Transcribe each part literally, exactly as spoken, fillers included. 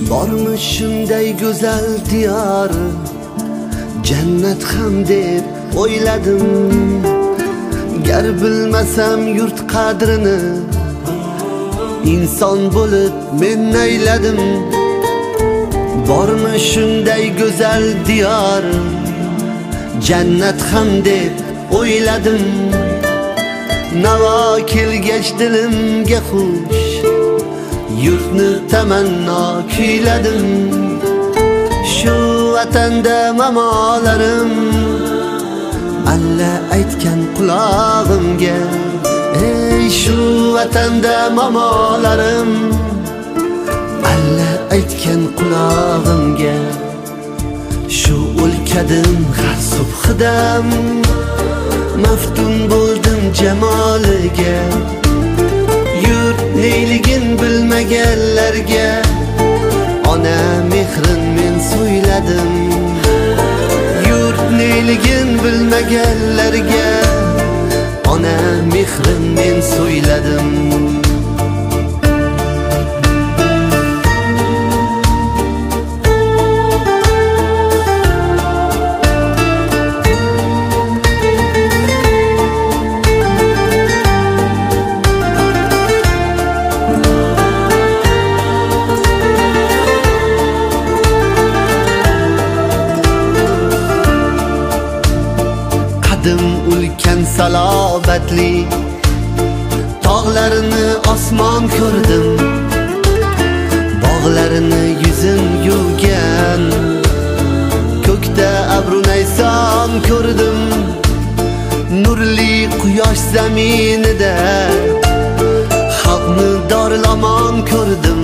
Bormi shunday go'zal diyor, jannat ham deb o'yladim. Gar bilmasam yurt qadrini, inson bo'lib men nayladim. Bormi shunday go'zal diyor, jannat ham deb o'yladim. Navo kelgach dilimga xush, yurtni tamanno kuyladim. Shu vatanda mamolarim alla aytgan qulog'imga, ey shu vatanda mamolarim alla aytgan qulog'imga. Shu o'lkadim har subhidam maftun bo'ldim jamoliga. Yurt neyligin bilmaganlarga ona mehrin men so'yladim. Yurt neyligin bilmaganlarga ona mehrin men so'yladim. Ulkan salobatli tog'larini osmon ko'rdim. Bog'larini yuzim yuvgan ko'kda abru nayson ko'rdim. Nurli quyosh zaminida xalqni dorlamon ko'rdim.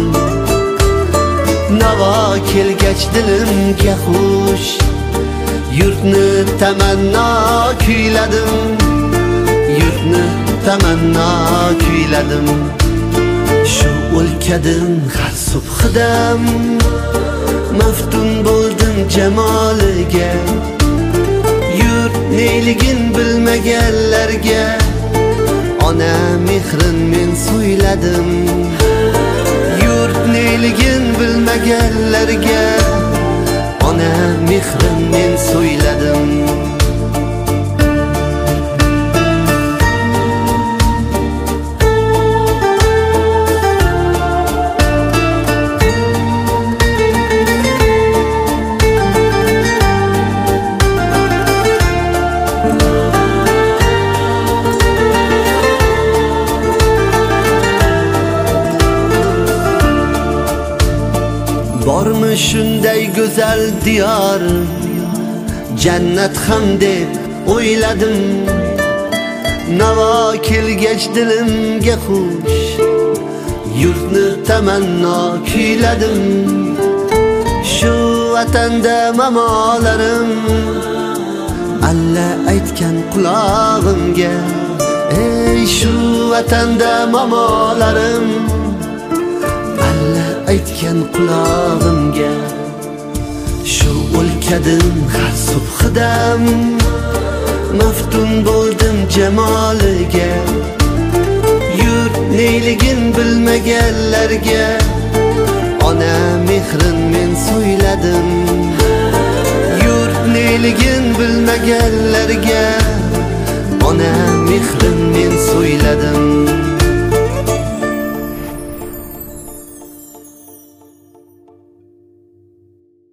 Navo kelgach dilimga xush, yurtni tamanno kuyladim. Yurtni tamanno kuyladim. Shu o'lkadim har subhidam maftun bo'ldim jamoliga. Yurt neyligin bilmaganlarga ona mehrin men so'yladim. Yurt neyligin bilmaganlarga ona mehrin men so'yladim. Bormi shunday go'zal diyor, jannat ham deb o'yladim. Navo kelgach dilimga xush, yurtni tamanno kuyladim. Shu vatanda mamolarim alla aytgan qulog'imga, ey shu vatanda mamolarim alla aytgan qulog'imga. Shu o'lkadim har subhidam maftun bo'ldim jamoliga. Yurt neyligin bilmaganlarga ona mehrin men so'yladim. Yurt neyligin bilmaganlarga ona mehrin men so'yladim.